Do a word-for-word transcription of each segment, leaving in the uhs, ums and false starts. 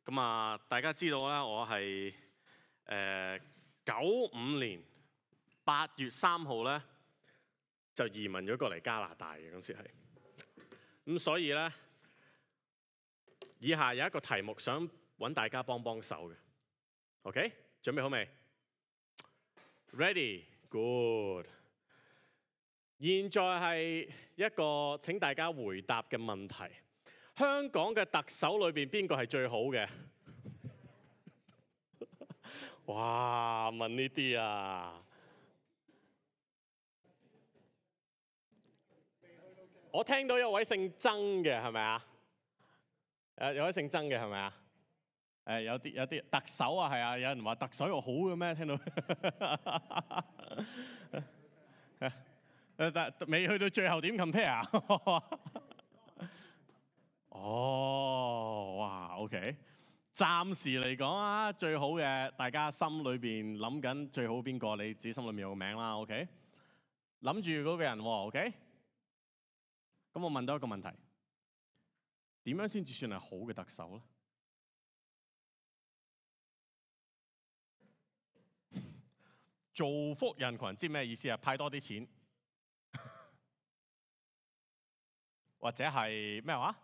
咁啊，大家知道啦，我係誒九五年八月三號咧就移民咗過嚟加拿大嘅，嗰時係。咁所以咧，以下有一個題目想揾大家幫幫手嘅。OK， 準備好未 ？Ready， good。現在係一個請大家回答嘅問題。香港嘅特首裏邊邊個係最好嘅？哇！問呢啲啊，我聽到有位姓曾嘅係咪啊？誒有位姓曾嘅係咪啊？誒有啲有啲特首啊係啊，有人話特首又好嘅咩？聽到誒但未去到最後點 compare 啊？哦，哇 OK。暫時嚟講啊，最好嘅，大家心裏邊諗緊最好邊個？你自己心裏面有個名啦 ，OK？ 諗住嗰個人喎 ，OK？ 咁我問多一個問題：點樣先至算係好嘅特首咧？造福人群，知咩意思啊？派多啲錢，或者係咩話？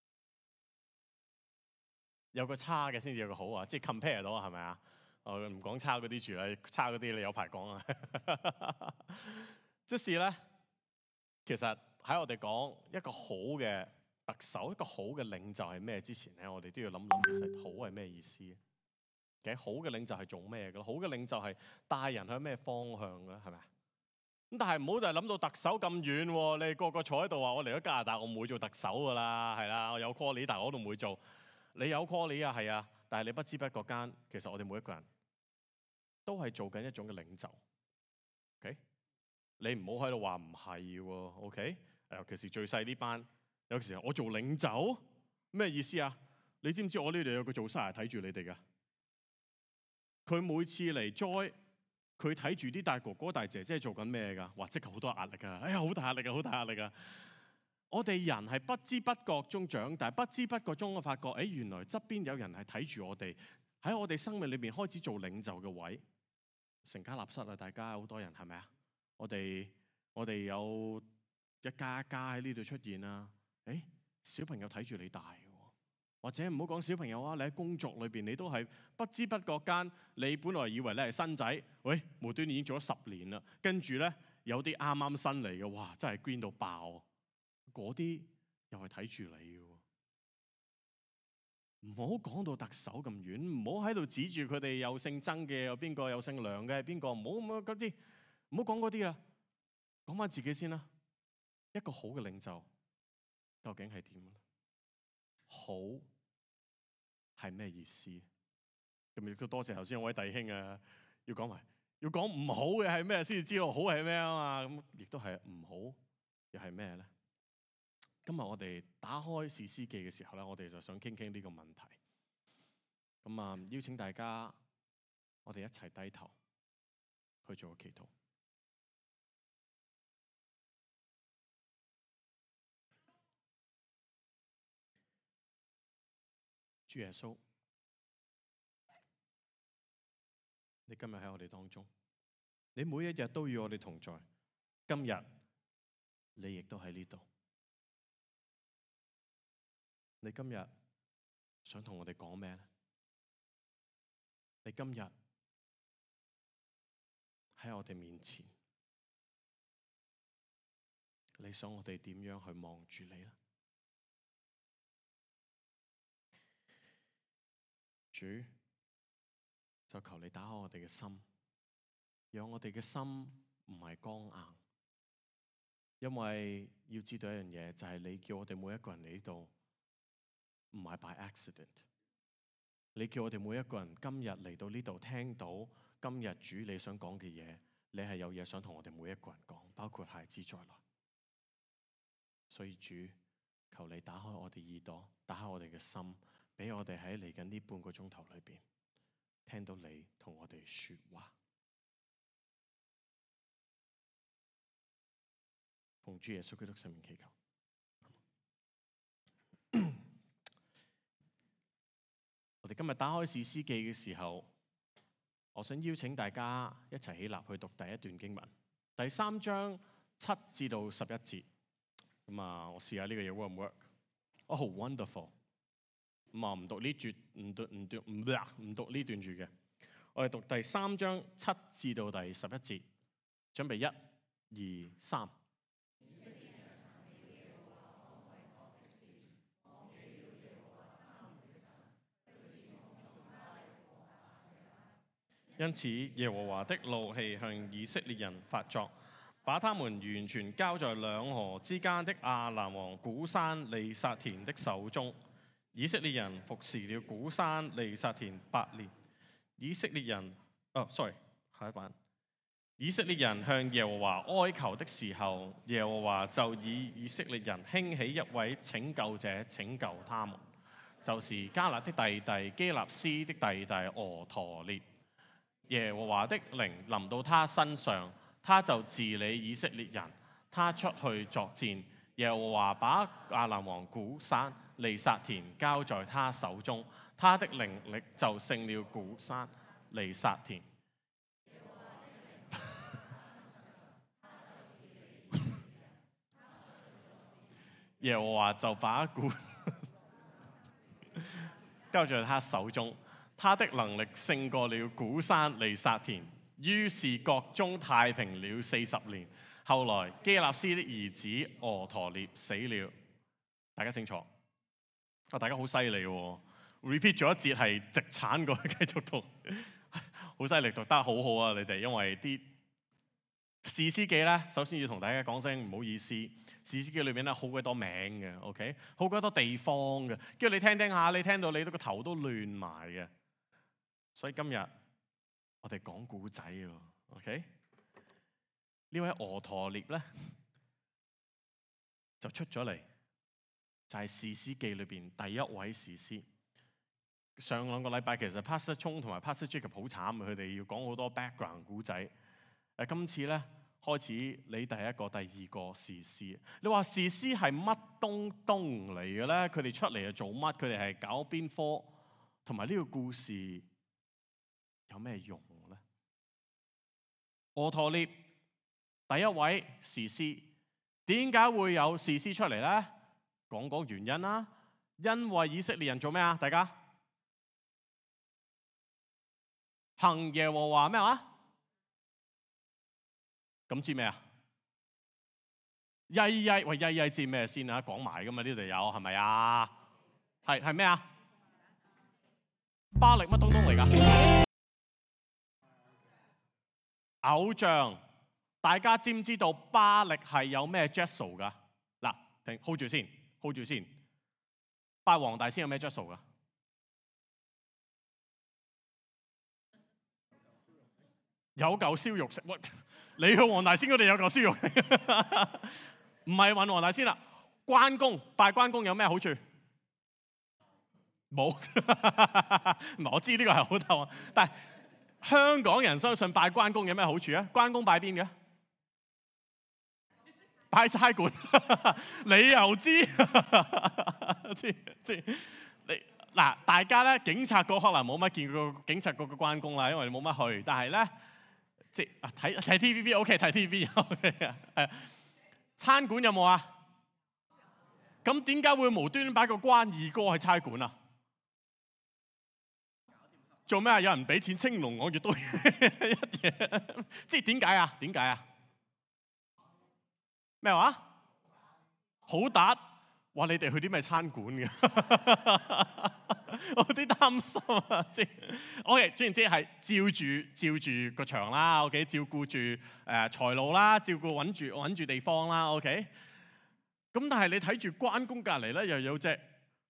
有個差嘅先至有個好啊，即係 compare 到啊，係咪啊？我唔講差嗰啲住啦，差嗰啲你有排講啊。即是咧，其實喺我哋講一個好嘅特首，一個好嘅領袖係咩之前咧，我哋都要諗諗其實好係咩意思。其實好嘅領袖係做咩嘅？好嘅領袖係帶人向咩方向嘅？係咪啊？咁但係唔好就係諗到特首咁遠喎。你個個坐喺度話我嚟咗加拿大，我唔會做特首㗎啦，係啦，我有 call 但係我都唔會做。你有 call 啊，係啊，但係你不知不覺間，其實我哋每一個人都係做緊一種嘅領袖。OK， 你唔好喺度話唔係喎。OK， 尤其是最細呢班，有時候我做領袖咩意思啊？你知唔知我呢度有個做生睇住你哋㗎？佢每次嚟 join，佢睇住啲大哥哥大姐姐做緊咩㗎？哇！即係好多壓力㗎！哎呀，好大壓力㗎，好大壓力㗎！我哋人係不知不覺中長大，不知不覺中我發覺，誒原來側邊有人係睇住我哋，喺我哋生命裏邊開始做領袖嘅位，成家立室啊！大家好多人係咪啊？我哋我哋有一家一家喺呢度出現啊！誒，小朋友睇住你大嘅，或者唔好講小朋友啊，你喺工作裏邊你都係不知不覺間，你本來以為你係新仔，喂，無端端已經做咗十年啦，跟住咧有啲啱啱新嚟嘅，哇，真係 green 到爆！嗰啲又係睇住你嘅，唔好講到特首咁遠，唔好喺度指住佢哋有姓曾嘅，有邊個有姓梁嘅，邊個唔好咁嗰啲，唔好講嗰啲啦，講翻自己先啦。一個好嘅領袖究竟係點咧？好係咩意思？咁亦都多謝頭先有位弟兄啊，要講埋，要講唔好嘅係咩先至知道好係咩啊嘛？咁亦都係唔好又係咩咧？今日我哋打開《士師記》嘅時候咧，我哋就想傾傾呢個問題。咁啊，邀請大家，我哋一齊低頭去做個祈禱。主耶穌，你今日喺我哋當中，你每一日都與我哋同在。今日你亦都喺呢度。你今日想同我哋講咩咧？你今日喺我哋面前，你想我哋點樣去望住你咧？主，就求你打開我哋嘅心，讓我哋嘅心唔係剛硬。因為要知道一樣嘢，就係你叫我哋每一個人嚟呢度，唔係 by accident。你叫我哋每一個人今日嚟到呢度，聽到今日主你想講嘅嘢，你係有嘢想同我哋每一個人講，包括孩子在內。所以主，求你打開我哋耳朵，打開我哋嘅心，俾我哋喺嚟緊呢半個鐘頭裏邊，聽到你同我哋說話。奉主耶穌基督聖名祈求。我哋今日打開士師記嘅時候，我想邀請大家一齊起立去讀第一段經文，第三章七至到十一節。咁啊，我試下呢個嘢 work 唔 work？ 哦、oh, wonderful！ 咁啊，唔讀呢段，唔讀唔讀唔唔讀呢段住嘅。我哋讀第三章七至到第十一節。準備一、二、三。因此，耶和華的怒氣向以色列人發作，把他們完全交在兩河之間的亞蘭王古珊利薩田的手中。以色列人服侍了古珊利薩田八年。以色列人，哦，sorry，下一版。以色列人向耶和華哀求的時候，耶和華就以以色列人興起一位拯救者拯救他們，就是迦勒的弟弟基納斯的弟弟俄陀聶。耶和華的靈臨到他身上，他就治理以色列人。他出去作戰，耶和華把亞蘭王古珊利薩田交在他手中，他的靈力就勝了古珊利薩田。耶和華就把古交在他手中，他的能力勝過了古珊利薩田。於是國中太平了四十年。後來基納斯的兒子俄陀聶死了。大家清楚？啊，大家好犀利喎 ！repeat 咗一節係直鏟過去繼續讀，好犀利，讀得好好啊！你哋因為啲士師記咧，首先要同大家講聲唔好意思。士師記裏邊咧好鬼多名嘅 ，OK， 好鬼多地方嘅，跟住你聽聽下，你聽到你都個頭都亂埋嘅。所以今日我哋講古仔喎 ，OK？ 呢位俄陀聶咧就出咗嚟，就係士師記裏邊第一位士師。上兩個禮拜其實 Pastor 聰同埋 Pastor Jacob 好慘，佢哋要講好多 background 古仔。誒，今次咧開始你第一個、第二個士師。你話士師係乜東東嚟嘅咧？佢哋出嚟係做乜？佢哋係搞邊科？同埋呢個故事有咩用咧？俄陀聶第一位士師，點解會有士師出嚟咧？講講原因啦。因為以色列人做咩啊？大家行耶和華咩話？咁知咩啊？曳曳，喂，曳曳知咩先啊？講埋噶嘛，呢度有係咪啊？係係咩啊？巴力乜東東嚟㗎？偶像，大家知唔知道巴力係有咩 gesso 㗎？嗱，停 hold 住先 ，hold 住先。拜黃大仙有咩 gesso 㗎？有嚿燒肉食，你去黃大仙嗰度有嚿燒肉，唔係揾黃大仙啦。關公拜關公有咩好處？冇，唔係我知呢個係好頭啊。但係香港人相信拜關公有咩好處啊？關公拜邊嘅？拜差館，你又知？知知你嗱，大家咧警察局可能冇乜見過警察局嘅關公啦，因為你冇乜去。但係咧。即係啊，睇睇 T V B，OK 睇 T V B，OK 啊，誒，餐館有冇啊？咁點解會無端端擺個關二哥喺差館啊？做咩啊？有人俾錢青龍我月都一嘢，即係點解啊？點解啊？咩話？好達，哇！你哋去啲咩餐館嘅？我有啲擔心啊，即係，OK，總言之係照住照住個場啦 ，OK， 照顧住誒財路啦，照顧穩住穩住地方啦 ，OK。咁但係你睇住關公隔離咧，又有隻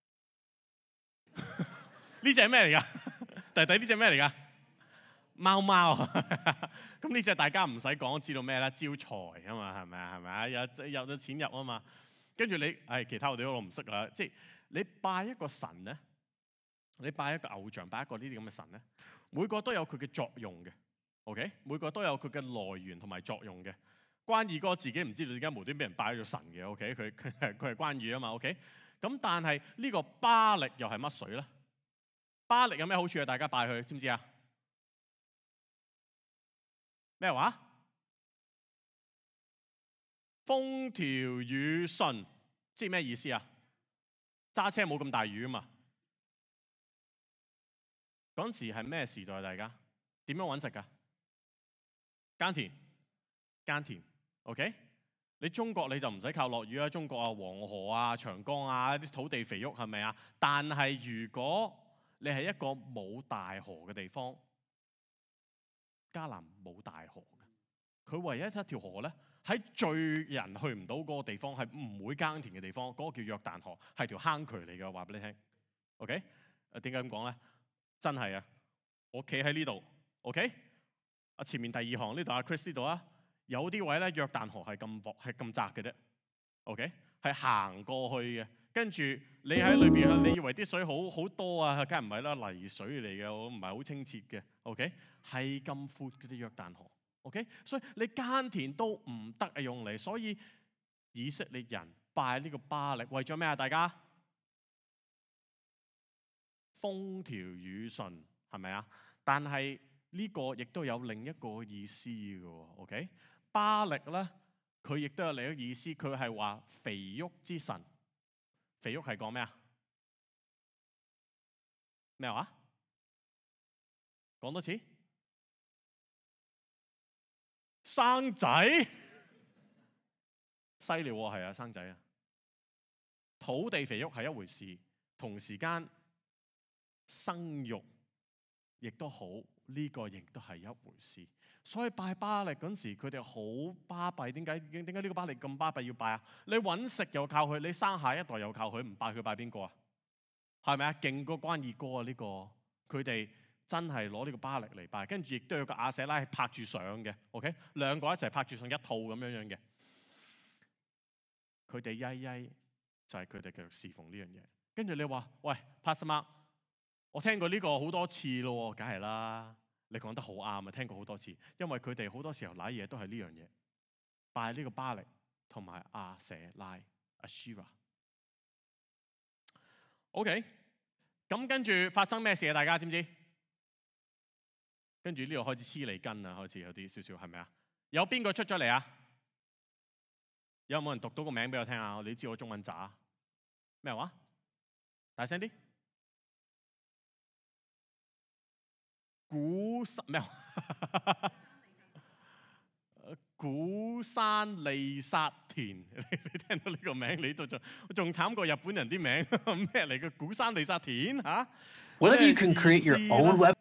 呢隻係咩嚟㗎？弟弟呢隻咩嚟㗎？貓貓。咁呢隻大家唔使講，知道咩啦？招財啊嘛，係咪啊？係咪啊？有有咗錢入啊嘛。跟住你誒、哎、其他我哋我唔識啦，即係你拜一個神咧。你拜一個偶像，拜一個呢啲咁嘅神咧，每個都有佢嘅作用嘅 ，OK？ 每個都有佢嘅來源同埋作用嘅。關二哥自己唔知道點解無端俾人拜咗神嘅 ，OK？ 佢佢係佢係關羽啊嘛 ，OK？咁但係呢個巴力又係乜水咧？ 巴力有咩好處啊？大家拜佢，知唔知啊？咩話？風調雨順，即係咩意思啊？揸車冇咁大雨啊嘛。嗰陣時係咩時代？大家點樣揾食㗎？耕田，耕田 ，OK？ 你中國你就唔使靠落雨啦，中國啊黃河啊長江啊啲土地肥沃係咪啊？但係如果你係一個冇大河嘅地方，迦南冇大河嘅，佢唯一一條河咧喺最人去唔到嗰個地方，係唔會耕田嘅地方，嗰、那個叫約旦河，係條坑渠嚟嘅，話俾你聽。OK？ 誒點解咁講咧？真係啊！我企喺呢度 ，OK？ 啊前面第二行呢度阿 Chris 呢度啊，有啲位咧約旦河係咁薄係咁窄嘅啫 ，OK？ 係行過去嘅，跟住你喺裏邊，你以為啲水好好多啊？梗係唔係啦，泥水嚟嘅，我唔係好清澈嘅 ，OK？ 係咁闊嗰啲約旦河 ，OK？ 所以你耕田都唔得啊用嚟，所以以色列人拜呢個巴力為咗咩啊？大家風調雨順係咪啊？但係呢個亦都有另一個意思嘅喎 ，OK？ 巴力咧，佢亦都有另一個意思，佢係話肥沃之神。肥沃係講咩啊？咩話？講多次。生仔，犀利喎，係啊，生仔啊。土地肥沃係一回事，同時間生育亦都好，呢、這個亦都係一回事。所以拜巴力嗰陣時，佢哋好巴閉。點解？點解呢個巴力咁巴閉要拜啊？你揾食又靠佢，你生下一代又靠佢，唔拜佢拜邊個啊？係咪啊？勁過關二哥啊！呢、這個佢哋真係攞呢個巴力嚟拜，跟住亦都有個亞舍拉係拍住上嘅。OK， 兩個一齊拍住上一套咁樣樣嘅。佢哋曳曳就係佢哋繼續侍奉呢樣嘢。跟住你話喂 Pastor Mark，我聽過呢個好多次咯，梗係啦。你講得好啱啊！聽過好多次，因為佢哋好多時候揦嘢都係呢樣嘢，拜呢個巴力同埋亞舍拉 Asherah。OK， 咁跟住發生咩事啊？大家知唔知？跟住呢度開始黐脷根啊，開始有啲少少係咪啊？有邊個出咗嚟啊？有冇人讀到個名俾我聽啊？你知我中文渣咩話？大聲啲！古山咩？古山利薩田，你聽到呢個名，你都仲仲慘過日本人啲名咩嚟嘅？古山利薩田嚇。 What if you can create your own web？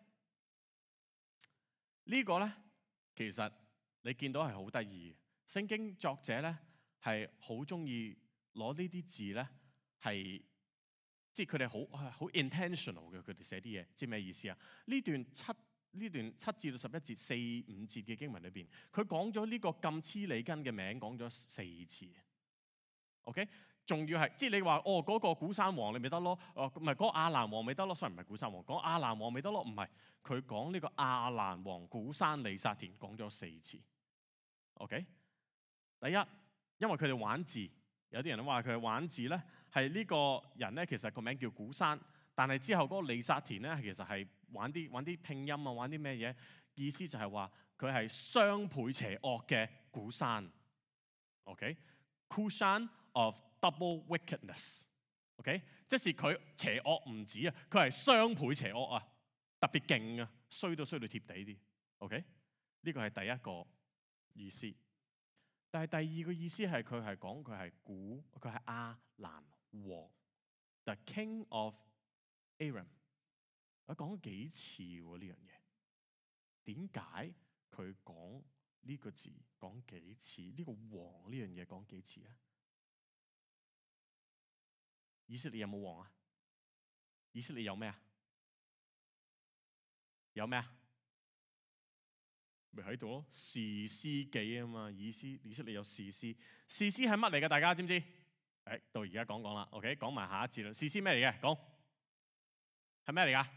呢個咧，其實你見到係好得意嘅。聖經作者咧係好中意攞呢啲字咧，係即係佢哋好好 intentional 嘅。佢哋寫啲嘢，知咩意思啊？呢段七。呢段七至到十一節、四五節嘅經文裏邊，佢講咗呢個咁黐脷根嘅名講咗四次。OK， 仲要係即係你話哦嗰、那個古山王你咪得咯，哦唔係嗰個亞蘭王咪得咯，雖然唔係古山王，講亞蘭王咪得咯，唔係佢講呢個亞蘭王古山利薩田講咗四次。OK， 第一，因為佢哋玩字，有啲人都話佢係玩字咧，係呢個人咧其實個名叫古山。但係之後嗰個利薩田咧，其實係玩啲玩啲拼音啊，玩啲咩嘢？意思就係話佢係雙倍邪惡嘅古山。OK，Kushan of double wickedness。OK， 即是佢邪惡唔止啊，佢係雙倍邪惡啊，特別勁啊，衰到衰到貼地啲。OK，呢個係第一個意思。但係第二個意思係佢係講佢係古，佢係亞蘭王 ，the king of Aram， 我講咗幾次喎呢樣嘢？點解佢講呢個字講幾次？呢、這個王呢樣嘢講幾次啊？以色列有冇王啊？以色列有咩啊？有咩啊？咪喺度咯，士師記啊嘛。以色以色列有士師，士師係乜嚟嘅？大家知唔知？誒，到而家講講啦。OK， 講埋下一節啦。士師咩嚟嘅？講。係咩嚟㗎？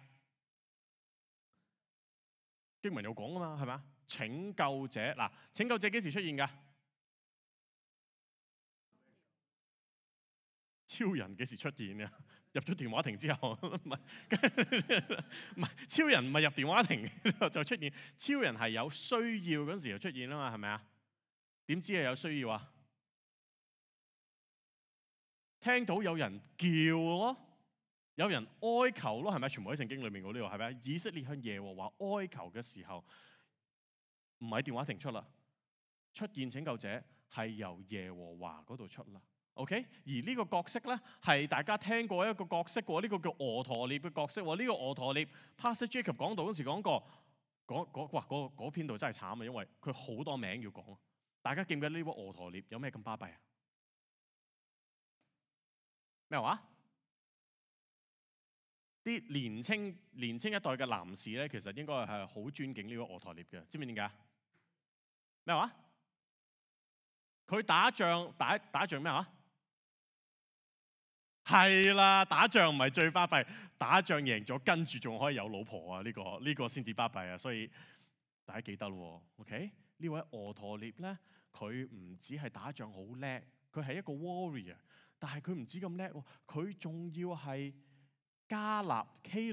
經文有講啊嘛，係咪啊？拯救者嗱，拯救者幾時出現㗎？超人幾時出現㗎？ 入咗電話亭之後，唔係唔係超人唔係入電話亭就出現，超人係有需要嗰陣時就出現啊嘛，係咪啊？點知係有需要啊？聽到有人叫咯，有人哀求咯，係咪？全部喺聖經裏面嗰呢個係咪？以色列向耶和華哀求嘅時候，唔係電話亭出啦，出現拯救者係由耶和華嗰度出啦。OK， 而呢個角色咧係大家聽過一個角色喎，呢、這個叫俄陀聶嘅角色喎。呢、這個俄陀聶 Pastor Jacob 講道嗰時講過，嗰嗰哇嗰嗰篇度真係慘啊，因為佢好多名要講。大家記唔記得呢個俄陀聶有咩咁巴閉啊？咩話？啲年青年青一代嘅男士咧，其實應該係好尊敬呢個俄陀聶嘅，知唔知點解？咩話？佢打仗打打仗咩話？係啦，打仗唔係最巴閉，打仗贏咗跟住仲可以有老婆啊！呢、這個呢、這個先至巴閉啊！所以大家記得咯 ，OK？呢位俄陀聶咧，佢唔止係打仗好叻，佢係一個 warrior， 但係佢唔止咁叻喎，佢仲要係加納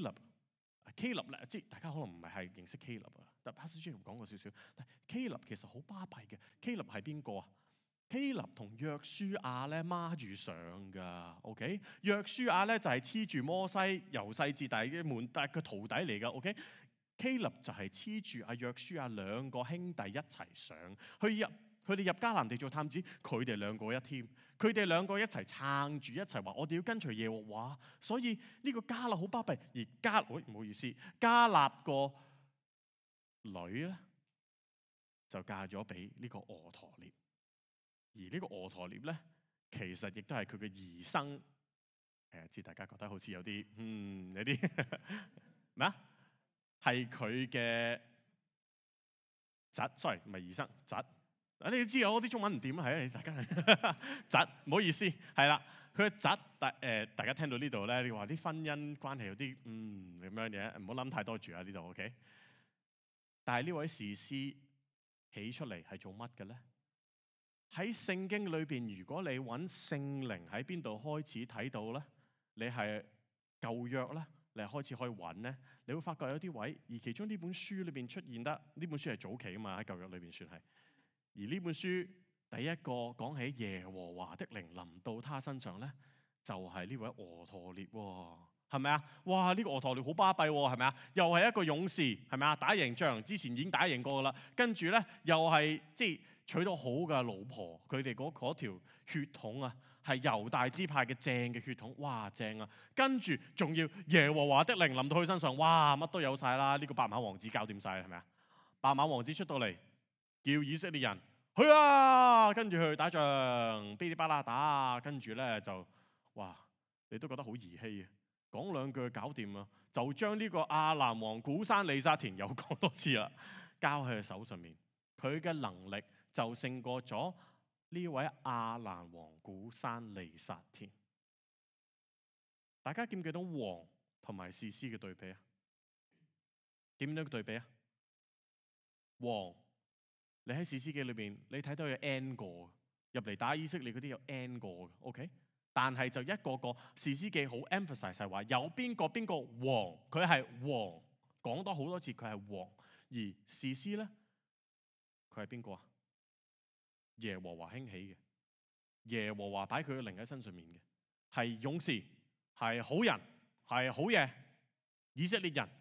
Caleb。Caleb 咧，即係大家可能唔係係認識 Caleb 啊，但 Pastor Jacob 講過少少。但 Caleb 其實好巴閉嘅 ，Caleb 係邊個啊？希臘同約書亞咧孖住上㗎 ，OK？ 約書亞咧就係黐住摩西由細至大嘅門，但係佢徒弟嚟㗎 ，OK？ 希臘就係黐住阿約書亞兩個兄弟一齊上去入，佢哋入迦南地做探子，佢哋兩個一 team，佢哋兩個一齊撐住一齊話：我哋要跟隨耶和華。所以呢個迦勒好巴閉，而迦，喂、哎、唔好意思，迦勒個女咧就嫁咗俾呢個俄陀聶。而呢個俄陀聶咧，其實亦都係佢嘅兒生。誒，知大家覺得好似有啲，嗯，有啲咩啊？係佢嘅侄 ，sorry， 唔係兒生，侄。啊，你都知我啲中文唔掂啊，係啊，大家侄，唔好意思，係啦，佢嘅侄，大誒，大家聽到呢度咧，你話啲婚姻關係有啲，嗯，咁樣嘢，唔好諗太多住啊，呢度 OK。但係呢位士師起出嚟係做乜嘅咧？喺聖經裏邊，如果你揾聖靈喺邊度開始睇到咧，你係舊約咧，你係開始可以揾咧，你會發覺有啲位，而其中呢本書裏邊出現得，呢本書係早期啊嘛，喺舊約裏邊算係。而呢本書第一個講起耶和華的靈臨到他身上咧，就係、是、呢位俄陀聶喎，係咪啊？哇！呢、這個俄陀聶好巴閉喎，係咪啊？又係一個勇士，係咪啊？打贏仗，之前已經打贏過噶啦，跟住咧又係即係。娶到好嘅老婆，佢哋嗰嗰條血統啊，係猶大支派嘅正嘅血統，哇正啊！跟住仲要耶和華的靈臨到佢身上，哇乜都有晒啦！呢、這個白馬王子搞掂晒係咪啊？白馬王子出到嚟，叫以色列人去啊，跟住去打仗，嗶哩吧啦打，跟住咧就哇，你都覺得好兒戲啊！講兩句搞掂啊，就將呢個亞蘭王古珊利薩田又講多次啦，交喺佢手上面，佢嘅能力就勝過咗呢位亞蘭王古珊利薩田。大家記唔記得王同埋士師嘅對比啊？點樣對比啊？王，你喺士師記裏邊，你睇到有 N 個入嚟打以色列嗰啲有 N 個嘅 ，OK？ 但係就一個個士師記好 emphasize 係話有邊個邊個王，佢係王，講多好多次佢係王，而士師咧，佢係邊個啊？耶和華興起嘅，耶和華擺佢嘅靈喺身上面嘅，係勇士，係好人，係好嘢。以色列人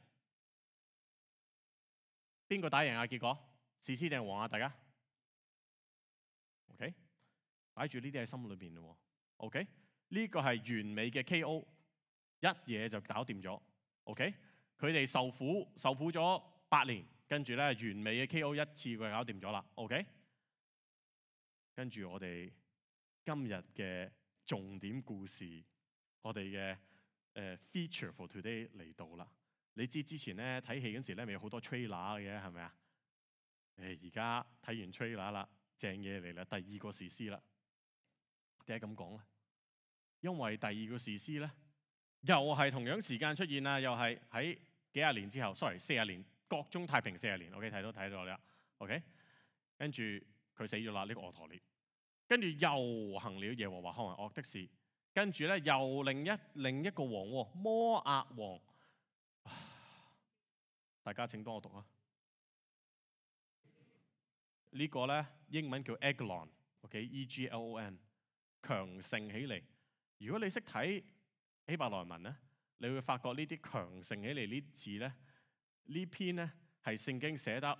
邊個打贏啊？結果士師定王啊？大家 OK 擺住呢啲喺心裏邊咯。OK 呢個係完美嘅 K O， 一嘢就搞掂咗。OK 佢哋受苦受苦咗八年，跟住咧完美嘅 K O 一次佢搞掂咗啦。OK。跟住我哋今日嘅重點故事，我哋嘅誒 feature for today 嚟到啦。你知之前咧睇戲嗰時咧，咪有好多 trailer 嘅，係咪啊？誒而家睇完 trailer 啦，正嘢嚟啦，第二個士師啦。點解咁講咧？因為第二個士師咧，又係同樣時間出現啦，又係喺幾廿年之後 ，sorry 四十年，國中太平四十年。OK 睇到睇到啦。OK 跟住。佢死咗啦，呢、這個俄陀聶，跟住又行了耶和華看為惡的事， 跟住咧又另一另一個王喎，摩押王。大家請幫我讀啊！這個、呢個咧英文叫 Eglon，OK，E G L O N， 強盛起嚟。如果你識睇希伯來文咧，你會發覺呢啲強盛起嚟呢啲字咧，呢篇咧係聖經寫得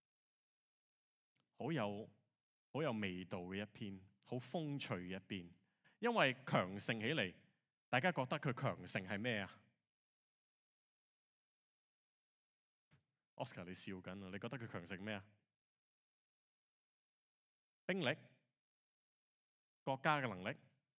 好有好有味道嘅一篇，好風趣嘅一篇。因為強盛起嚟，大家覺得佢強盛係咩啊？Oscar 你笑緊啊！你覺得佢強盛咩啊？兵力、國家嘅能力，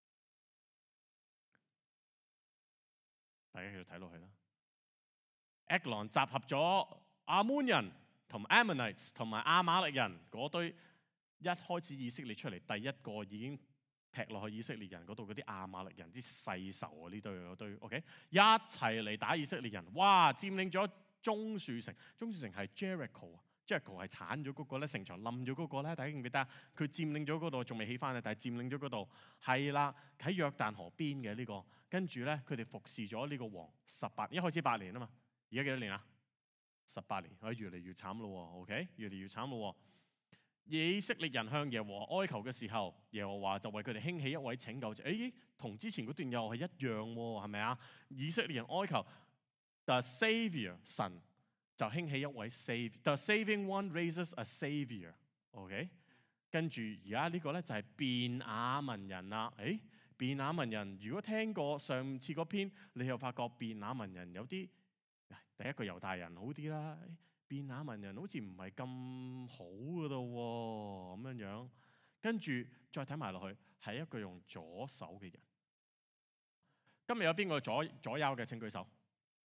大家繼續睇落去啦。Eglon 集合咗亞捫人同埋 Ammonites 同埋亞瑪力人嗰堆，一開始以色列出嚟，第一個已經劈落去以色列人嗰度嗰啲亞瑪力人，啲世仇啊呢堆嗰堆 ，OK， 一齊嚟打以色列人，哇！佔領咗棕樹城，棕樹城係 Jericho 啊。Jericho 係剷咗嗰個咧，城牆冧咗嗰個咧，大家記唔記得？佢佔領咗嗰度，仲未起翻啊！但係佔領咗嗰度，係啦，喺約旦河邊嘅呢個。跟住咧，佢哋服侍咗呢個王十八，一開始八年啊嘛，而家幾多年啊？十八年，啊越嚟越慘咯喎 ，OK， 越嚟越慘咯喎。以色列人向耶和華哀求嘅時候，耶和華就為佢哋興起一位拯救者。誒，同之前嗰段又係一樣喎，係咪啊？以色列人哀求 The Savior 神。就興起一位 Savior，The Saving One raises a Savior，OK？、Okay? 跟住而家呢個咧就係便雅憫人啦。誒，便雅憫人，如果聽過上次嗰篇，你又發覺便雅憫人有啲第一個猶大人好啲啦，便雅憫人好似唔係咁好噶咯喎，咁樣樣。跟住再睇埋落去，係一個用左手嘅人。今日有邊個左左右嘅？請舉手。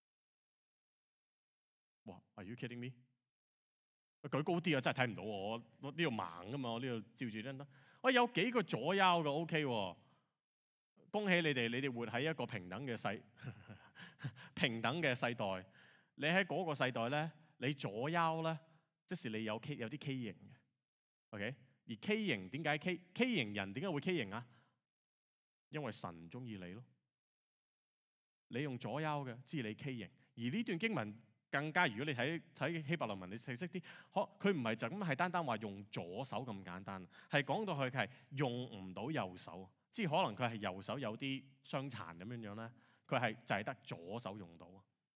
哇 ！Are you kidding me？ 舉高啲啊，真係睇唔到我，我呢度盲噶嘛，我呢度照住得得。我有幾個左右嘅 OK 喎，恭喜你哋，你哋活喺一個平等嘅世平等嘅世代。你喺嗰個世代咧，你左右咧，即是你有 K 有啲 K 型嘅 OK。而 K 型點解 K K 型人點解會 K 型啊？因為神中意你咯。你用左右嘅，知你 K 型。而呢段經文。更加，如果你睇睇希伯來文，你識識啲，可佢唔係就咁係單單話用左手咁簡單，係講到佢係用唔到右手，即係可能佢係右手有啲傷殘咁樣樣咧，佢係就係得左手用到。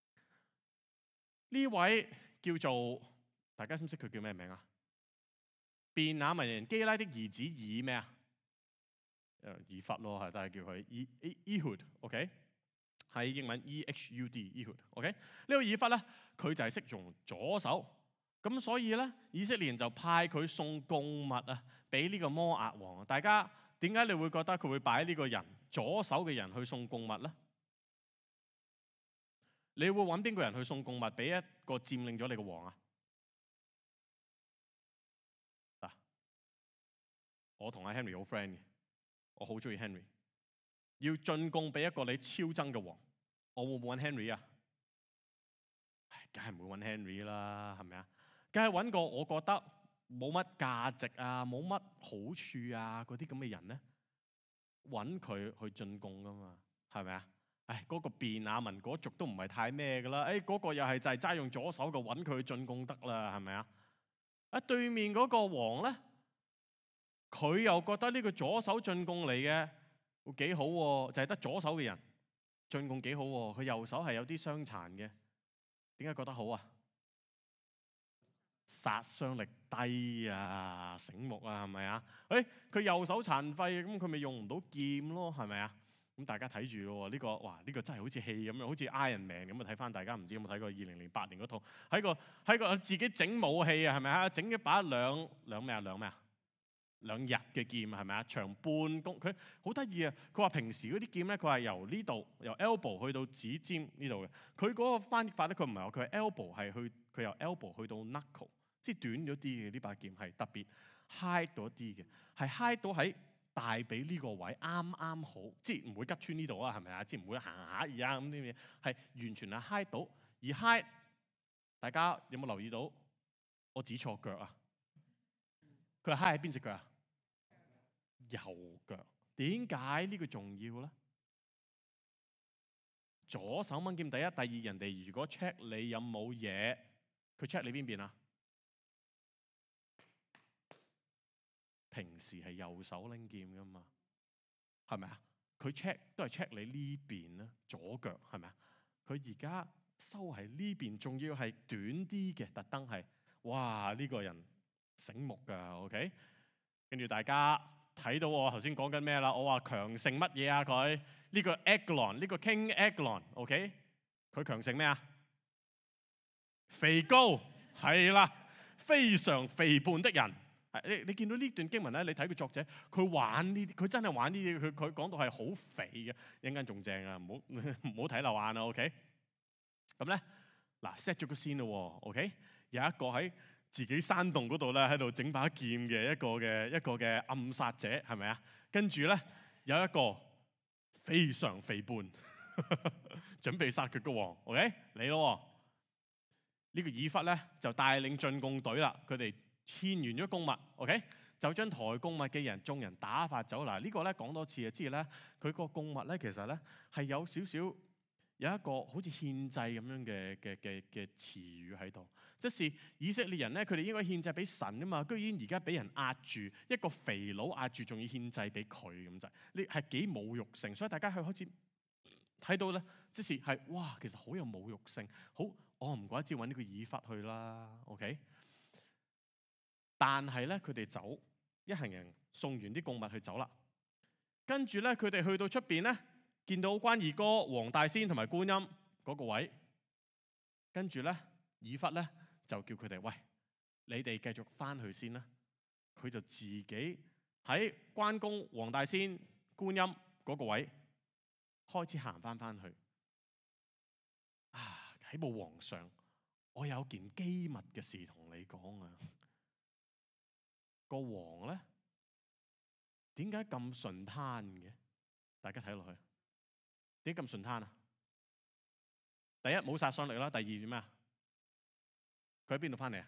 呢位叫做大家識唔識佢叫咩名啊？便雅憫人基拉的兒子以咩啊？誒以弗咯，係，但係叫佢以以 Ehud，OK？係英文 E H U D，Ehud，OK？ 呢個以弗咧，佢就係識用左手，咁所以咧，以色列人就派佢送貢物啊，俾呢個摩押王。大家點解你會覺得佢會擺呢個人左手嘅人去送貢物咧？你會揾邊個人去送貢物俾一個佔領咗你嘅王啊？嗱，我同阿 Henry 好 friend 嘅，我好中意 Henry。要進貢俾一個你超憎嘅王，我會唔會揾 Henry 啊？梗係唔會揾 Henry 啦，係咪啊？梗係揾個我覺得冇乜價值啊、冇乜好處啊嗰啲咁嘅人咧，揾佢去進貢噶嘛，係咪啊？唉，嗰、嗰個便雅憫嗰族都唔係太咩噶啦，誒、哎、嗰、嗰個又係就係齋用左手嘅，揾佢去進貢得啦，係咪啊？啊，對面嗰個王咧，佢又覺得呢個左手進貢嚟嘅。幾好喎、啊，就係、是、得左手嘅人進貢幾好喎、啊。佢右手係有啲傷殘嘅，點解覺得好啊？殺傷力低啊，醒目啊，係咪啊？誒、哎，佢右手殘廢，咁佢咪用唔到劍咯，係咪啊？咁大家睇住咯喎，呢、這個哇，呢、這個真係好似戲咁樣，好似 Iron Man 咁啊！睇翻大家唔知有冇睇過二零零八年嗰套，喺個喺個自己整武器啊，係咪啊？整一把兩兩咩啊？兩咩啊？兩日嘅劍係咪啊？長半公，佢好得意啊！佢話平時嗰啲劍咧，佢係由呢度由 elbow 去到指尖呢度嘅。佢嗰個翻譯法咧，佢唔係話佢係 elbow 係去，佢由 elbow 去到 knuckle，即係短咗啲嘅呢把劍係特別 high 到一啲嘅，係 high 到喺大髀呢個位啱啱好，即係唔會吉穿呢度啊，係咪啊？即係唔會行下而家咁啲嘢，係完全係 high 到。而 high，大家有冇留意到？我指錯腳啊！佢係 high 喺邊隻腳啊？右腳。點解呢個重要咧？ 左手掹劍第一，第二人哋如果 check 你有冇嘢，佢 check 你邊邊啊？平時係右手拎劍噶嘛，係咪啊？佢 check 都係 check 你呢邊啦，左腳係咪啊？佢而家收喺呢邊，仲要係短啲嘅，特登係，哇！呢、這個人醒目㗎 ，OK？ 跟住大家睇到我頭先講緊咩啦？我話強盛乜嘢啊？佢呢、這個 Eglon， 呢個 King Eglon，OK？、Okay？佢強盛咩啊？肥高係啦，非常肥胖的人。你你見到呢段經文咧，你睇個作者，佢玩呢啲，佢真係玩呢啲，佢佢講到係好肥嘅，一陣間仲正啊！唔好唔好睇漏眼啊 ，OK？ 咁咧嗱 set 咗個先咯 ，OK？ 有一個喺自己山洞嗰度咧，喺度整把劍嘅一個嘅一個嘅暗殺者，係咪啊？跟住咧有一個非常肥胖，準備殺佢嘅王 ，OK？ 嚟咯，呢、這個以弗咧就帶領進貢隊啦，佢哋獻完咗供物 ，OK？ 就將抬供物嘅人眾人打發走。嗱，呢個咧講多次就知咧，佢個供物咧其實咧係有少少有一個好似獻祭咁樣嘅嘅嘅嘅詞語喺度，即是以色列人咧，佢哋應該獻祭俾神啊嘛，居然而家俾人壓住，一個肥佬壓住，仲要獻祭俾佢咁就，呢係幾侮辱性，所以大家去開始睇到咧，即是係哇，其實好有侮辱性，好，我唔怪之揾呢個以弗去啦 ，OK？但係咧，佢哋走，一行人送完啲供物去走啦。跟住咧，佢哋去到出邊咧，見到關二哥、黃大仙同埋觀音嗰個位。跟住咧，以弗咧就叫佢哋：喂，你哋繼續翻去先啦。佢就自己喺關公、黃大仙、觀音嗰個位開始行翻翻去。啊，喺部皇上，我有件機密嘅事同你講啊！個王咧點解咁順攤嘅？大家睇落去點解咁順攤啊？第一冇殺傷力啦，第二點咩啊？佢喺邊度翻嚟啊？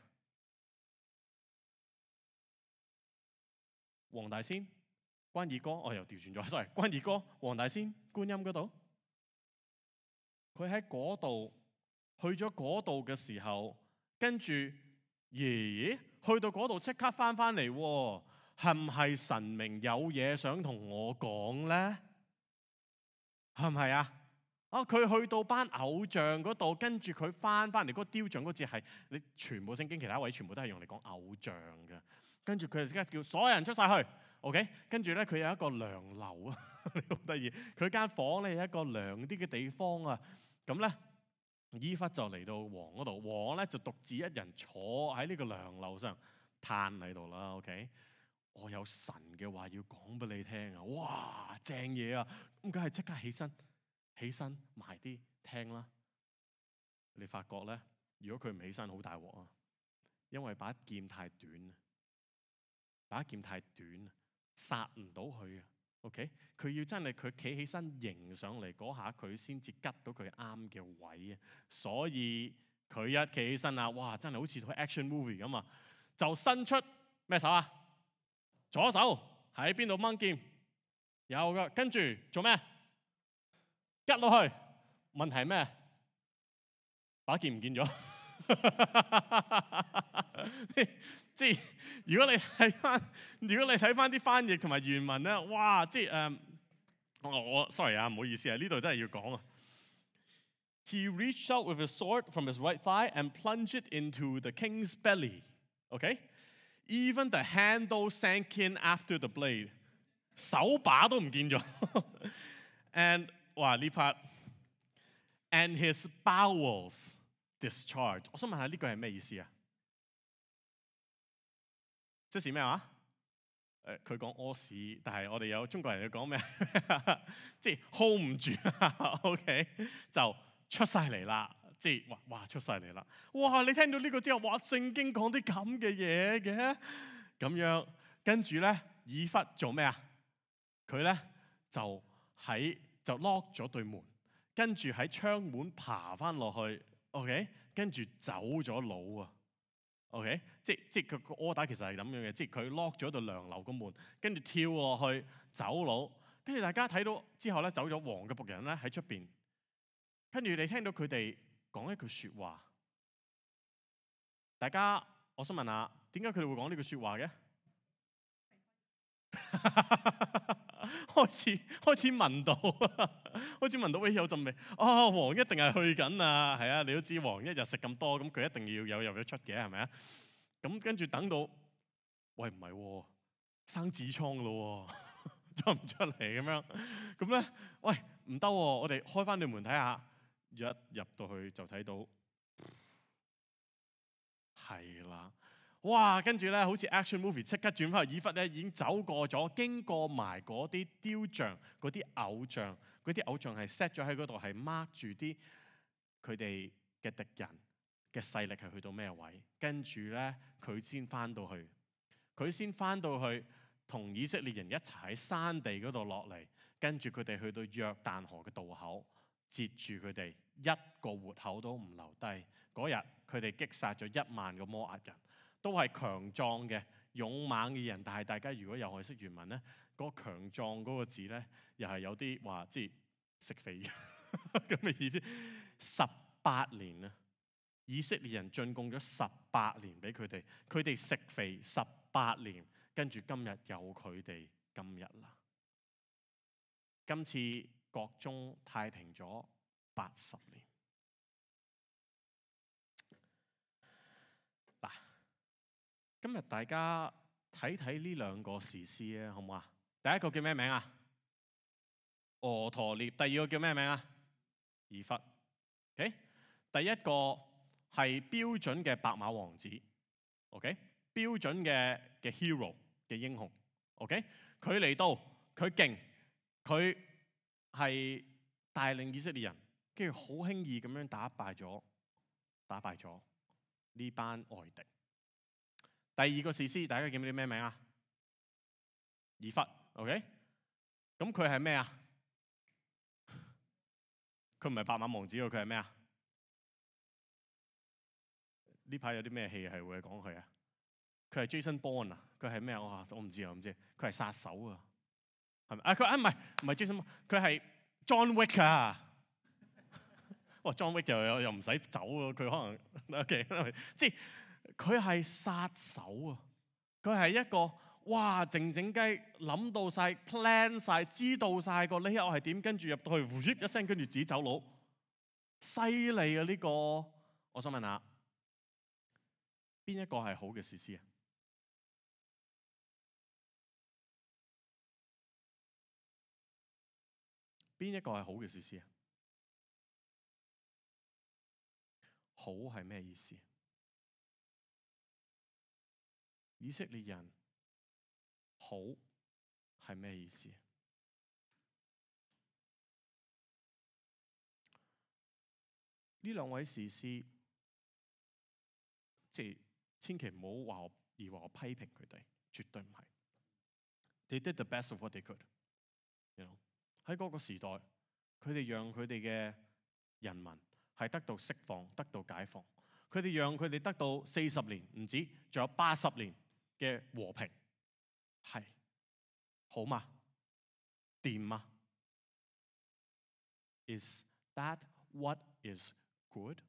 黃大仙、關二哥，我又調轉咗，sorry，關二哥、黃大仙、觀音嗰度，佢喺嗰度去咗嗰度嘅時候，跟住爺爺去到嗰度即刻翻翻嚟喎。係唔係神明有嘢想同我講咧？係唔係啊？啊，佢去到班偶像嗰度，跟住佢翻翻嚟嗰個雕像嗰字係你全部聖經其他位全部都係用嚟講偶像嘅。跟住佢哋即刻叫所有人出晒去 ，OK？ 跟住咧佢有一個涼樓啊，好得意。佢間房咧有一個涼啲嘅地方啊。咁咧，以弗就嚟到王嗰度，王咧就獨自一人坐喺呢個涼樓上攤喺度啦 ，OK？我有神嘅話要講俾你聽啊！哇，正嘢啊！咁梗係即刻起身，起身埋啲聽啦。你發覺咧，如果佢唔起身，好大鑊啊！因為把劍太短，把劍太短，殺唔到佢啊。OK， 佢要真係佢企起身迎上嚟嗰下，佢先至吉到佢啱嘅位啊。所以佢一企起身啊，哇！真係好似套 action movie 咁啊，就伸出咩手啊？左手喺邊度掹劍？有㗎，跟住做咩？吉落去。問題係咩？把劍唔見咗。即係如果你睇翻，如果你睇翻啲翻譯同埋原文咧，哇！即係誒，我我 sorry 啊，唔好意思啊，呢度真係要講啊。He reached out with a sword from his right thigh and plunged it into the king's belly. OK。Even the handle sank in after the blade， 手把都唔見咗。And 哇呢 part，and his bowels discharged。我想問下呢句係咩意思啊？即是咩話？誒佢講屙屎，但係我哋有中國人要講咩？即係 hold 唔住啊 ，OK 就出晒嚟啦。即係哇哇出晒嚟啦！哇！你聽到呢個之後，哇！聖經講啲咁嘅嘢嘅，咁樣跟住咧，以弗做咩啊？佢咧就喺就 lock 咗對門，跟住喺窗門爬翻落去 ，OK， 跟住走咗佬啊 ，OK， 即即佢個 order 其實係咁樣嘅，即係佢 lock 咗對涼樓個門，跟住跳落去走佬，跟住大家睇到之後咧，走咗王嘅僕人咧喺出邊。 跟住你聽到佢哋講一句説話，大家我想問下，點解佢哋會講呢句説話嘅？開始開始聞到，開始聞到，喂有陣味。哦，王一定係去緊啊，係啊，你都知王一日食咁多，咁佢一定要有入咗出嘅，係咪啊？咁跟住等到，喂唔係喎，生痔瘡咯喎，出唔出嚟咁樣？咁咧，喂唔得喎，我哋開翻對門睇下，一入到去就睇到，係啦。哇！跟住咧，好似 action movie，即刻轉翻去以弗咧，已經走過咗，經過埋嗰啲雕像、嗰啲偶像，嗰啲偶像係 set 咗喺嗰度，係 mark 住啲佢哋嘅敵人嘅勢力係去到咩位。跟住咧，佢先翻到去，佢先翻到去同以色列人一齊喺山地嗰度落嚟，跟住佢哋去到約旦河嘅渡口，截住佢哋一個活口都唔留低。嗰日佢哋擊殺咗一萬個摩押人。都係強壯嘅、勇猛嘅人，但係大家如果有學識原文咧，嗰、那個強壯嗰個字咧，又係有啲話即係食肥咁嘅意思。十八年啊，以色列人進貢咗十八年俾佢哋，佢哋食肥十八年，跟住今日有佢哋今日啦。今次國中太平咗八十年。嗱。今日大家睇睇呢兩個士師啊，好唔好啊？第一個叫咩名啊？俄陀聶。第二個叫咩名啊？以弗。OK。第一個係標準嘅白馬王子。OK。標準嘅嘅 hero 嘅英雄。OK。佢嚟到，佢勁，佢係帶領以色列人，跟住好輕易咁樣打敗咗，打敗咗呢班外敵。第二個士師，大家記唔記得咩名啊？以弗 ，OK？咁佢係咩啊？佢唔係白馬王子喎，佢係咩啊？呢排有啲咩戲係會講佢啊？佢係 Jason Bourne 啊？佢係咩啊？我我唔知啊，我唔知。佢係殺手啊？係咪啊？佢啊唔係唔係 Jason， 佢係 John Wick 啊！哇 ，John Wick 又又又唔使走喎，佢可能 OK， 即係佢係殺手啊！佢係一個哇靜靜雞諗到晒 plan 晒，知道晒個呢我係點，跟住入到去，呼一聲跟住指走佬，犀利啊！呢個我想問下，邊一個係好嘅士師啊？邊一個係好嘅士師啊？好係咩意思？以色列人好係咩意思？呢兩位士師，即係千祈唔好話我而話我批評佢哋，絕對唔係。They did the best of what they could。You know? 喺嗰個時代，佢哋讓佢哋嘅人民係得到釋放、得到解放。佢哋讓佢哋得到四十年唔止，仲有八十年嘅和平，係好嘛？掂嘛 ？Is that what is good？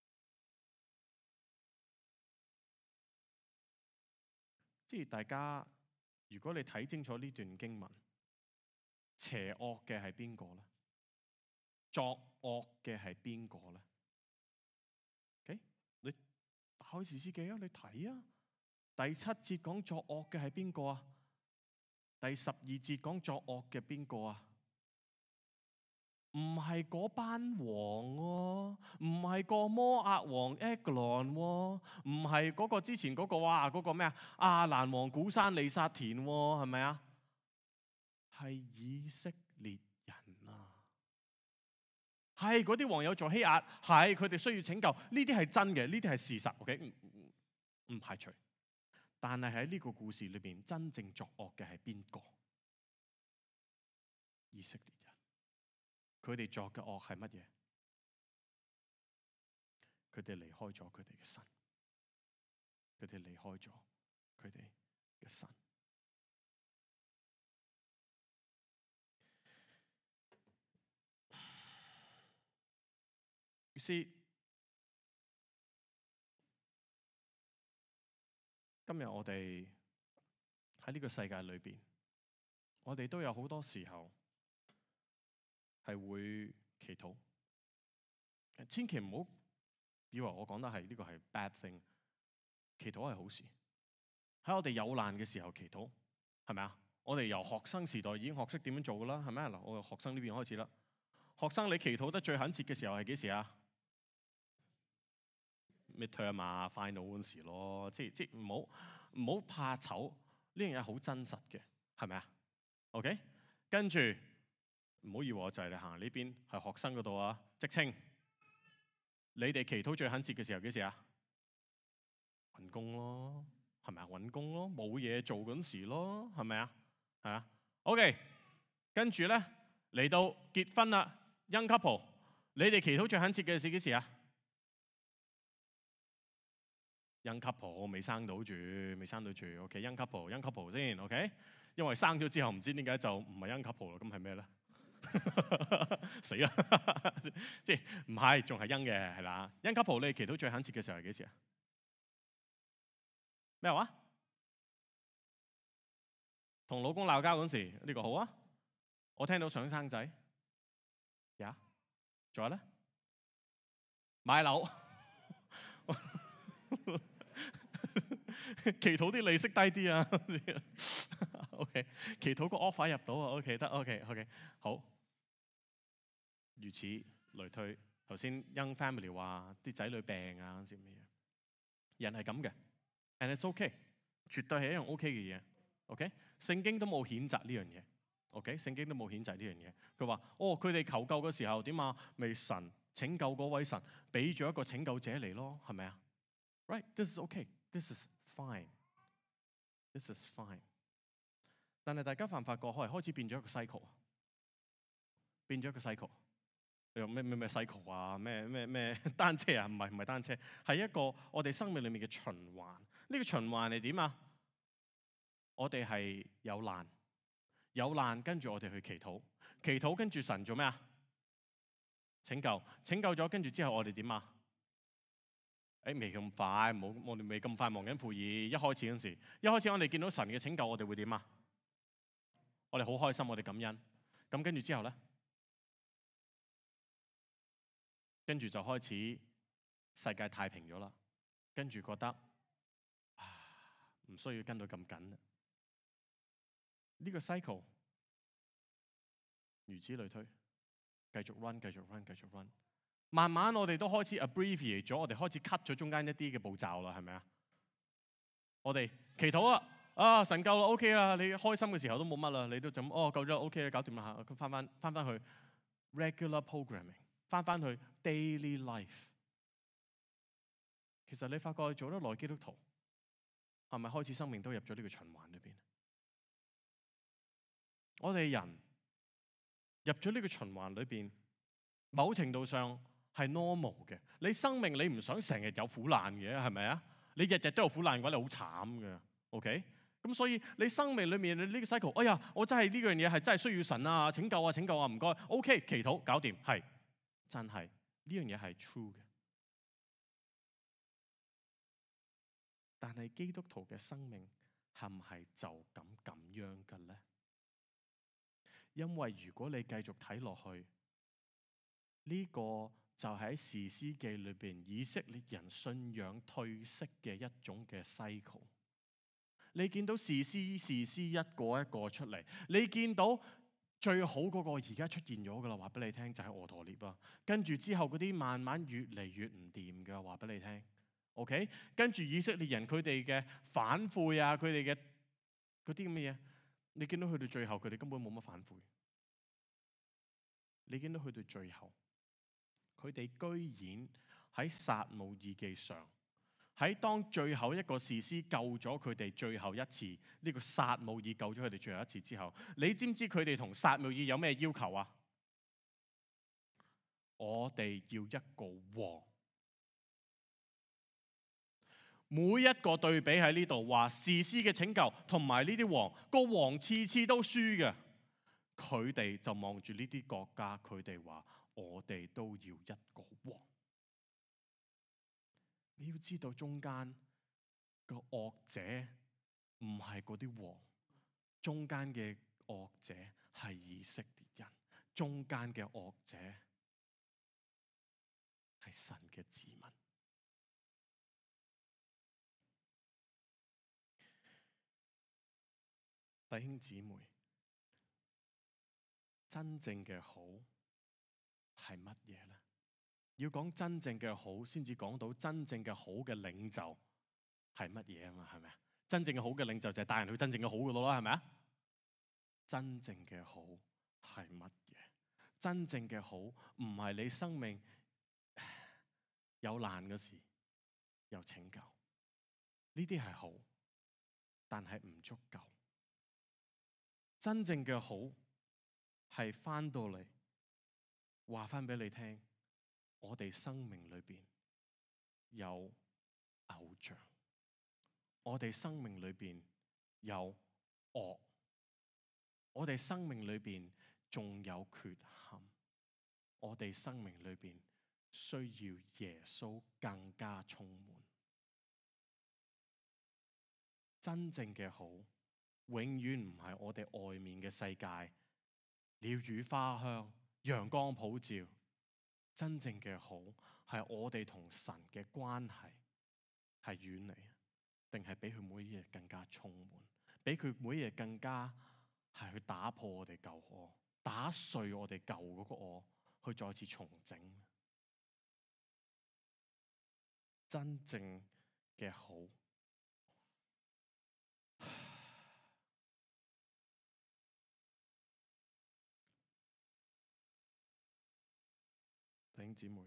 即係大家，如果你睇清楚呢段經文，邪惡嘅係邊個咧？作惡嘅係邊個咧 ？OK， 你打開士師記啊，你睇啊。第七節講作惡嘅係邊個啊？第十二節講作惡嘅邊個啊？唔係嗰班王喎、啊，唔係個摩押王 Eglon 喎、啊，唔係嗰個之前嗰、嗰個哇嗰、嗰個咩啊？亞蘭王古珊利薩田喎，係咪啊？係以色列人啊！係嗰啲王有做欺壓，係佢哋需要拯救，呢啲係真嘅，呢啲係事實。OK， 唔唔排除。但係喺呢個故事裏邊，真正作惡嘅係邊個？以色列人。佢哋作嘅惡係乜嘢？佢哋離開咗佢哋嘅神，佢哋離開咗佢哋嘅神。 See，今日我哋喺呢個世界裏邊，我哋都有好多時候係會祈禱。千祈唔好以為我講得係呢個係 bad thing， 祈禱係好事。喺我哋有難嘅時候祈禱，係咪啊？我哋由學生時代已經學識點樣做噶啦，係咪啊？嗱，我學生呢邊開始啦。學生你祈禱得最懇切嘅時候係幾時啊？midterm 啊 final 嗰陣時咯，即係即係唔好唔好怕醜，呢樣嘢好真實嘅，係咪啊 ？OK， 跟住唔好以為我就係你行呢邊係學生嗰度啊，職稱。你哋祈禱最懇切嘅時候幾時啊？揾工咯，係咪啊？揾工咯，冇嘢做嗰陣時咯，係咪啊？係啊 ，OK， 跟住咧嚟到結婚啦 ，young couple， 你哋祈禱最懇切嘅事幾時啊？young couple 我未生到住，未生到住 ，OK，young couple，young couple 先 ，OK， 因為生咗之後唔知點解就唔係 young couple 啦，咁係咩咧？死啦！即係唔係仲係young嘅係啦 ，young couple 你哋祈禱最懇切嘅時候係幾時啊？咩話？同老公鬧交嗰時，呢個好啊！我聽到想生仔，呀，仲有咧？買樓，祈禱啲利息低啲啊！OK， 祈禱個 offer 入到啊 ！OK 得 OK，OK 好。如此類推。頭先 young family 話啲仔女病啊嗰時咩嘢？人係咁嘅 ，and it's OK， 絕對係一樣 OK 嘅嘢。OK， 聖經都冇譴責呢樣嘢。OK， 聖經都冇譴責呢樣嘢。佢話：哦，佢哋求救嘅時候點啊？咪神拯救嗰位神俾咗一個拯救者嚟咯，係咪啊 ？Right，this is OK，this is fine，this is fine。但係大家發唔發覺，可能開始變咗一個 cycle， 變咗一個 cycle。你話咩咩咩 cycle 啊？咩咩咩單車啊？唔係唔係單車，係一個我哋生命裡面嘅循環。呢、這個循環係點啊？我哋係有難，有難跟住我哋去祈禱，祈禱跟住神做咩啊？拯救，拯救咗跟住之後我哋點啊？誒未咁快，冇我哋未咁快忘恩負義。一開始嗰陣時，一開始我哋見到神嘅拯救，我哋會點啊？我哋好開心，我哋感恩。咁跟住之後咧，跟住就開始世界太平咗啦。跟住覺得啊，唔需要跟到咁緊啦。呢個 cycle 如此類推，繼續 run， 繼續 run， 繼續 run。慢慢我哋都開始 abbreviate 咗，我哋開始 cut 咗中間一啲嘅步驟啦，係咪啊？我哋祈禱啦，啊神救啦 ，OK 啦，你開心嘅時候都冇乜啦，你都就咁哦救咗 OK 啦，搞掂啦嚇，咁翻翻翻翻去 regular programming， 翻翻去 daily life。其實你發覺做得耐基督徒，係咪開始生命都入咗呢個循環裏邊？我哋人入咗呢個循環裏邊，某程度上係 normal 嘅。你生命你唔想成日有苦難嘅，係咪啊？你日日都有苦難嘅話，你好慘嘅。OK，咁所以你生命裏面你呢個 cycle， 哎呀，我真係呢樣嘢係真係需要神啊，拯救啊，拯救啊，唔該。OK， 祈禱搞掂，係真係呢樣嘢係 true 嘅。但係基督徒嘅生命係唔係就咁咁樣嘅咧？因為如果你繼續睇落去，呢、這個就係喺士師記裏邊以色列人信仰退色嘅一種嘅 cycle。你見到士師士師一個一個出嚟，你見到最好嗰個而家出現咗噶啦，話俾你聽就係俄陀聶啊。跟住之後嗰啲慢慢越嚟越唔掂嘅，話俾你聽。OK， 跟住以色列人佢哋嘅反悔啊，佢哋嘅嗰啲咁嘅嘢，你見到去到最後，佢哋根本冇乜反悔。你見到去到最後，佢哋居然喺撒母耳記上，喺當最後一個士師救咗佢哋最後一次，呢、這個撒母耳救咗佢哋最後一次之後，你知唔知佢哋同撒母耳有咩要求啊？我哋要一個王。每一個對比喺呢度話士師嘅拯救同埋呢啲王，個王次次都輸嘅，佢哋就望住呢啲國家，佢哋話我哋都要一個王。 你要知道中間個惡者唔係嗰啲王，中間嘅惡者係以色列人，中間嘅惡者係神嘅子民。弟兄姊妹，真正嘅好係乜嘢呢？要講真正嘅好，先至講到真正嘅好嘅領袖係乜嘢啊嘛？係咪啊？真正嘅好嘅領袖就係帶人去真正嘅好嘅咯，係咪啊？真正嘅好係乜嘢？真正嘅好唔係你生命有難嘅時有拯救，呢啲係好，但係唔足夠。真正嘅好係翻到嚟話翻俾你聽，我哋生命裏邊有偶像，我哋生命裏邊有惡，我哋生命裏邊仲有缺陷，我哋生命裏邊需要耶穌更加充滿。真正嘅好永遠唔係我哋外面嘅世界，鳥語花香，陽光普照。真正嘅好係我哋同神嘅關係係遠離，定係比佢每一日更加充滿，比佢每一日更加係去打破我哋舊我，打碎我哋舊嗰個我，去再次重整。真正嘅好，弟兄姊妹，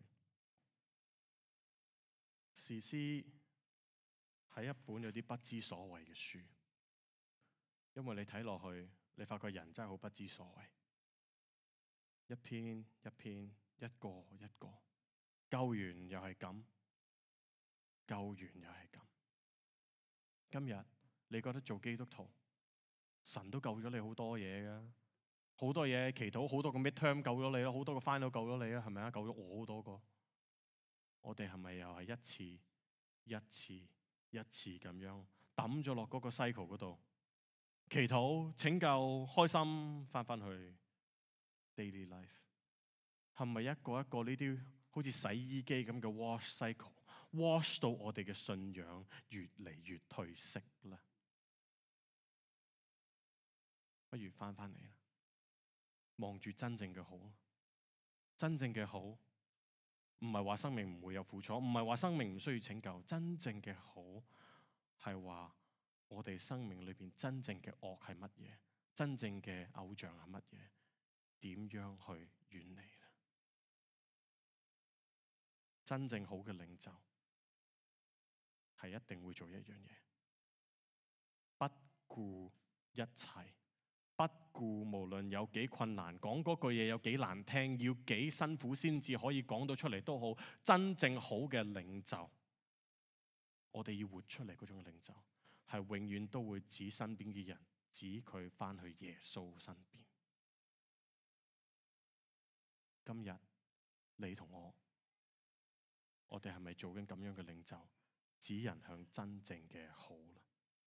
士師係一本有啲不知所謂嘅書，因為你睇落去，你發覺人真係好不知所謂，一篇一篇，一個一個，救完又係咁，救完又係咁。今日你覺得做基督徒，神都救咗你好多嘢㗎，好多嘢祈禱，好多個 midterm 救咗你啦，好多個 final 救咗你啦，係咪啊？救咗我好多個。我哋係咪又係一次一次一次咁樣抌咗落嗰個 cycle 嗰度？祈禱、拯救、開心，翻返去 daily life， 係咪一個一個呢啲好似洗衣機咁嘅 wash cycle，wash 到我哋嘅信仰越嚟越褪色咧？不如翻返嚟啦，望住真正嘅好。真正嘅好唔係話生命唔會有苦楚，唔係話生命唔需要拯救。真正嘅好係話我哋生命裏邊真正嘅惡係乜嘢，真正嘅偶像係乜嘢，點樣去遠離呢？真正好嘅領袖係一定會做一樣嘢，不顧一切，不顧無論有幾困難，講嗰句嘢有幾難聽，要幾辛苦先至可以講到出嚟都好。真正好嘅領袖，我哋要活出嚟嗰種領袖，係永遠都會指身邊嘅人，指佢翻去耶穌身邊。今日你同我，我哋係咪做緊咁樣嘅領袖，指人向真正嘅好呢？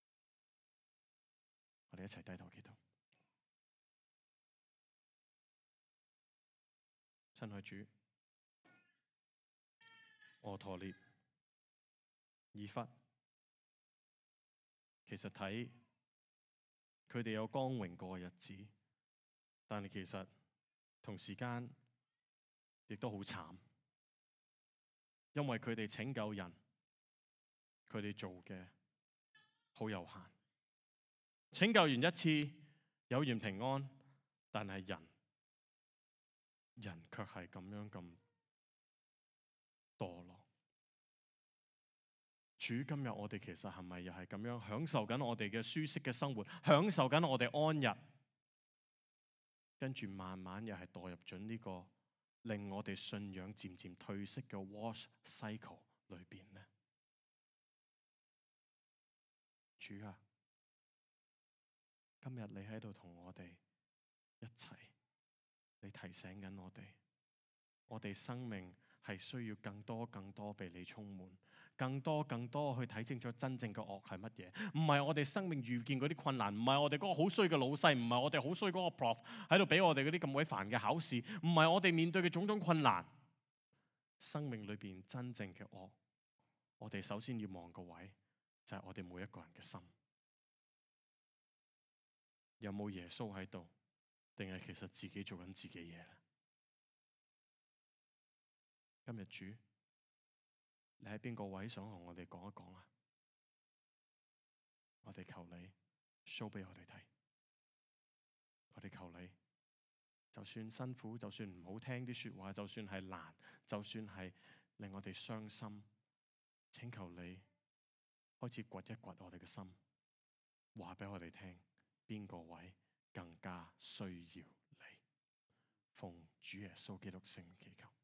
我哋一齊低頭祈禱。親愛主，俄陀聶、以弗，其實睇佢哋有光榮過嘅日子，但係其實同時間亦都好慘，因為佢哋拯救人，佢哋做嘅好有限。拯救完一次有完平安，但係人人卻係咁樣咁墮落。主，今日我哋其實係咪又係咁樣享受緊我哋嘅舒適嘅生活，享受緊我哋安逸，跟住慢慢又係墮入咗呢個令我哋信仰漸漸褪色嘅 wash cycle 裏邊呢？主啊，今日你喺度同我哋一齊，你提醒緊我哋，我哋生命係需要更多更多被你充滿，更多更多去睇清楚真正嘅惡係乜嘢。唔係我哋生命遇見嗰啲困難，唔係我哋嗰個好衰嘅老細，唔係我哋好衰嗰個 prof 喺度俾我哋嗰啲咁鬼煩嘅考試，唔係我哋面對嘅種種困難。生命裏邊真正嘅惡，我哋首先要望個位就係我哋每一個人嘅心，有冇耶穌喺度，定係其實自己做緊自己嘢咧？今日主，你喺邊個位想同我哋講一講啊？我哋求你 show 俾我哋睇，我哋求你，就算辛苦，就算唔好聽啲說話，就算係難，就算係令我哋傷心，請求你開始掘一掘我哋嘅心，話俾我哋聽邊個位更加需要你。奉主耶穌基督聖名祈求。